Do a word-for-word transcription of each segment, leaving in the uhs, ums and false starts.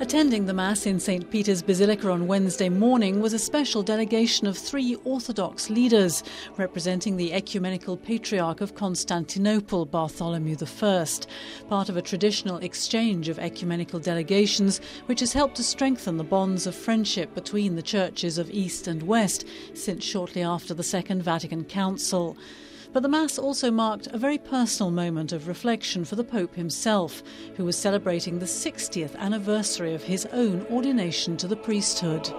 Attending the Mass in Saint Peter's Basilica on Wednesday morning was a special delegation of three Orthodox leaders representing the Ecumenical Patriarch of Constantinople, Bartholomew the First, part of a traditional exchange of ecumenical delegations which has helped to strengthen the bonds of friendship between the churches of East and West since shortly after the Second Vatican Council. But the Mass also marked a very personal moment of reflection for the Pope himself, who was celebrating the sixtieth anniversary of his own ordination to the priesthood.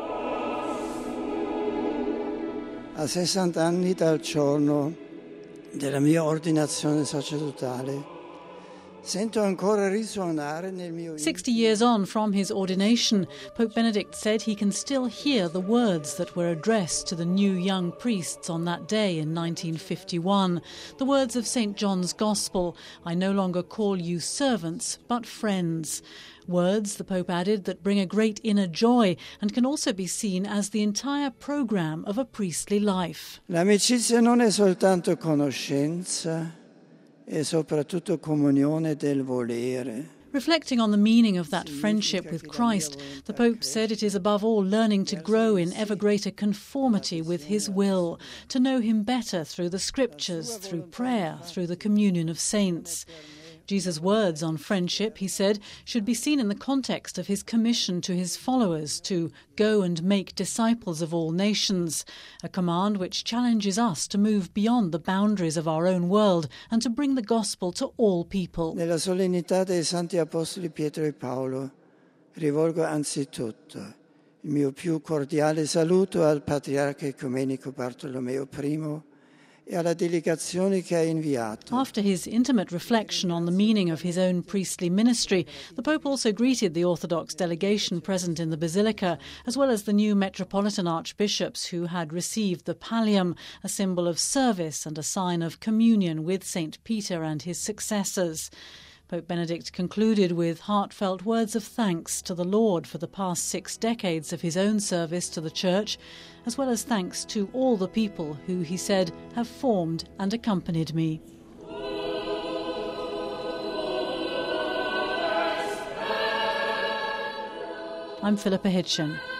A sessanta anni dal giorno della mia ordinazione sacerdotale, sento ancora risuonare nel mio... Sixty years on from his ordination, Pope Benedict said he can still hear the words that were addressed to the new young priests on that day in nineteen fifty-one. The words of Saint John's Gospel, "I no longer call you servants, but friends." Words, the Pope added, that bring a great inner joy and can also be seen as the entire programme of a priestly life. L'amicizia non è soltanto conoscenza, e soprattutto comunione del volere. Reflecting on the meaning of that friendship with Christ, the Pope said it is above all learning to grow in ever greater conformity with his will, to know him better through the scriptures, through prayer, through the communion of saints. Jesus' words on friendship, he said, should be seen in the context of his commission to his followers to go and make disciples of all nations, a command which challenges us to move beyond the boundaries of our own world and to bring the gospel to all people. Nella solennità dei Santi Apostoli Pietro e Paolo rivolgo anzitutto il mio più cordiale saluto al Patriarca Ecumenico Bartolomeo Primo. After his intimate reflection on the meaning of his own priestly ministry, the Pope also greeted the Orthodox delegation present in the Basilica, as well as the new Metropolitan Archbishops who had received the pallium, a symbol of service and a sign of communion with Saint Peter and his successors. Pope Benedict concluded with heartfelt words of thanks to the Lord for the past six decades of his own service to the Church, as well as thanks to all the people who, he said, have formed and accompanied me. I'm Philippa Hitchen.